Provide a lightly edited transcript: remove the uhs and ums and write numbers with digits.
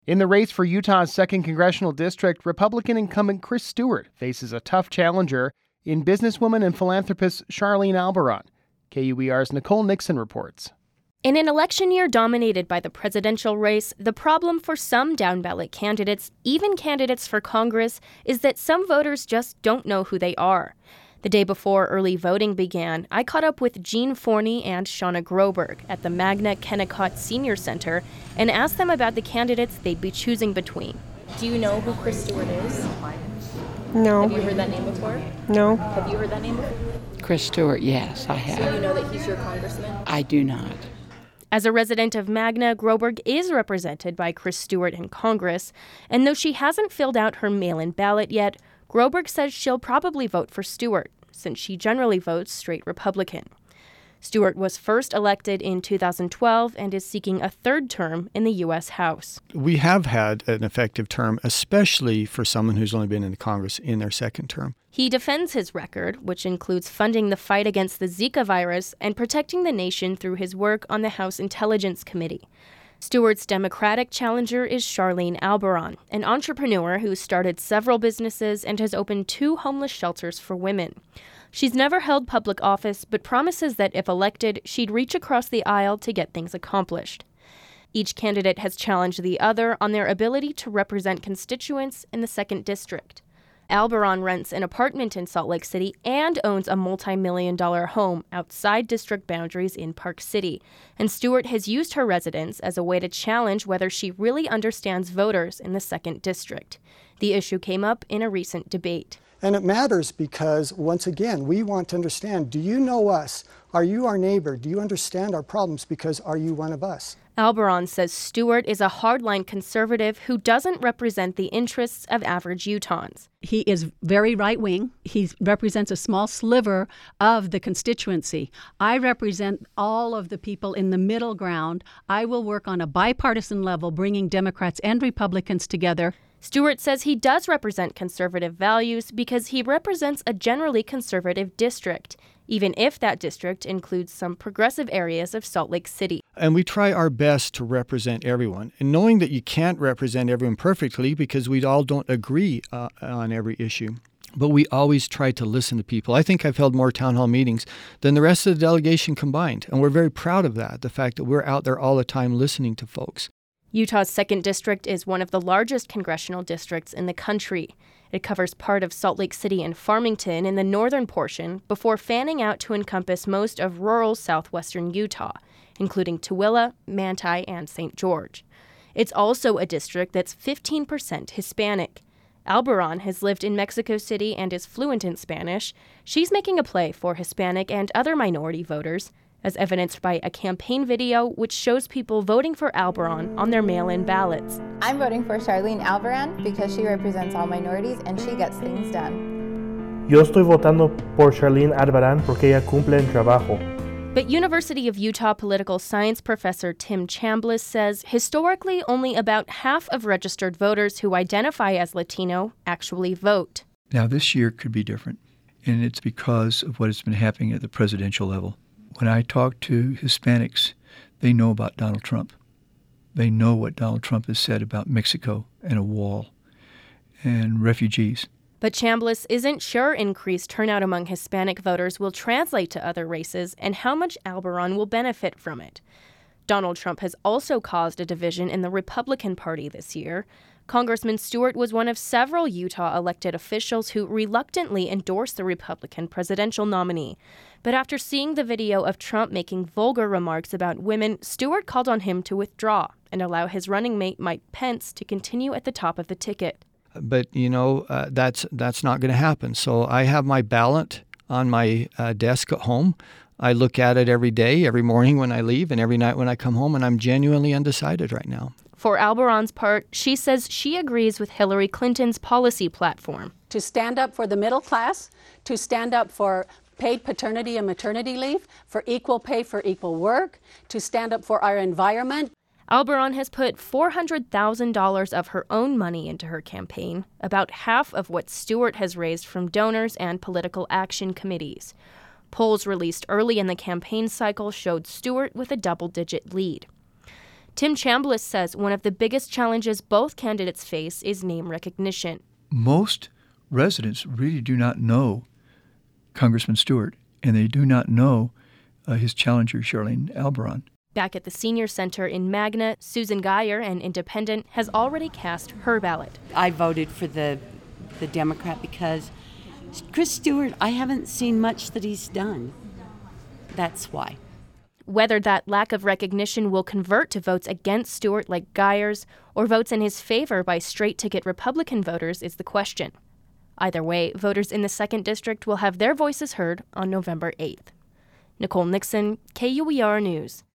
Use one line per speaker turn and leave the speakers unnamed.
In the race for Utah's 2nd Congressional District, Republican incumbent Chris Stewart faces a tough challenger in businesswoman and philanthropist Charlene Albaran. KUER's Nicole Nixon reports.
In an election year dominated by the presidential race, the problem for some down-ballot candidates, even candidates for Congress, is that some voters just don't know who they are. The day before early voting began, I caught up with Jean Forney and Shauna Groberg at the Magna Kennecott Senior Center and asked them about the candidates they'd be choosing between. Do you know who Chris Stewart is?
No.
Have you heard that name before?
No.
Have you heard that name before?
Chris Stewart, yes, I have.
So you know that he's your congressman?
I do not.
As a resident of Magna, Groberg is represented by Chris Stewart in Congress, and though she hasn't filled out her mail-in ballot yet, Groberg says she'll probably vote for Stewart, since she generally votes straight Republican. Stewart was first elected in 2012 and is seeking a third term in the U.S. House.
We have had an effective term, especially for someone who's only been in the Congress in their second term.
He defends his record, which includes funding the fight against the Zika virus and protecting the nation through his work on the House Intelligence Committee. Stewart's Democratic challenger is Charlene Albaran, an entrepreneur who started several businesses and has opened 2 homeless shelters for women. She's never held public office, but promises that if elected, she'd reach across the aisle to get things accomplished. Each candidate has challenged the other on their ability to represent constituents in the 2nd District. Albaran rents an apartment in Salt Lake City and owns a multi-million-dollar home outside district boundaries in Park City, and Stewart has used her residence as a way to challenge whether she really understands voters in the 2nd District. The issue came up in a recent debate.
And it matters because, once again, we want to understand, do you know us? Are you our neighbor? Do you understand our problems? Because are you one of us?
Albaran says Stewart is a hardline conservative who doesn't represent the interests of average Utahns.
He is very right-wing. He represents a small sliver of the constituency. I represent all of the people in the middle ground. I will work on a bipartisan level, bringing Democrats and Republicans together.
Stewart says he does represent conservative values because he represents a generally conservative district, even if that district includes some progressive areas of Salt Lake City.
And we try our best to represent everyone. And knowing that you can't represent everyone perfectly because we all don't agree on every issue. But we always try to listen to people. I think I've held more town hall meetings than the rest of the delegation combined. And we're very proud of that, the fact that we're out there all the time listening to folks.
Utah's 2nd District is one of the largest congressional districts in the country. It covers part of Salt Lake City and Farmington in the northern portion before fanning out to encompass most of rural southwestern Utah, including Tooele, Manti, and St. George. It's also a district that's 15% Hispanic. Albaran has lived in Mexico City and is fluent in Spanish. She's making a play for Hispanic and other minority voters, as evidenced by a campaign video which shows people voting for Albaran on their mail-in ballots.
I'm voting for Charlene Albaran because she represents all minorities and she gets things done.
Yo estoy votando por Charlene Albaran porque ella cumple el trabajo.
But University of Utah political science professor Tim Chambliss says historically only about half of registered voters who identify as Latino actually vote.
Now this year could be different, and it's because of what has been happening at the presidential level. When I talk to Hispanics, they know about Donald Trump. They know what Donald Trump has said about Mexico and a wall and refugees.
But Chambliss isn't sure increased turnout among Hispanic voters will translate to other races and how much Albaran will benefit from it. Donald Trump has also caused a division in the Republican Party this year. Congressman Stewart was one of several Utah elected officials who reluctantly endorsed the Republican presidential nominee. But after seeing the video of Trump making vulgar remarks about women, Stewart called on him to withdraw and allow his running mate Mike Pence to continue at the top of the ticket.
But, that's not going to happen. So I have my ballot on my desk at home. I look at it every day, every morning when I leave, and every night when I come home, and I'm genuinely undecided right now.
For Albaran's part, she says she agrees with Hillary Clinton's policy platform.
To stand up for the middle class, to stand up for paid paternity and maternity leave, for equal pay for equal work, to stand up for our environment.
Albaran has put $400,000 of her own money into her campaign, about half of what Stewart has raised from donors and political action committees. Polls released early in the campaign cycle showed Stewart with a double-digit lead. Tim Chambliss says one of the biggest challenges both candidates face is name recognition.
Most residents really do not know Congressman Stewart, and they do not know his challenger, Charlene Albaran.
Back at the Senior Center in Magna, Susan Geyer, an independent, has already cast her ballot.
I voted for the Democrat because Chris Stewart, I haven't seen much that he's done. That's why.
Whether that lack of recognition will convert to votes against Stewart like Geyer's or votes in his favor by straight-ticket Republican voters is the question. Either way, voters in the 2nd District will have their voices heard on November 8th. Nicole Nixon, KUER News.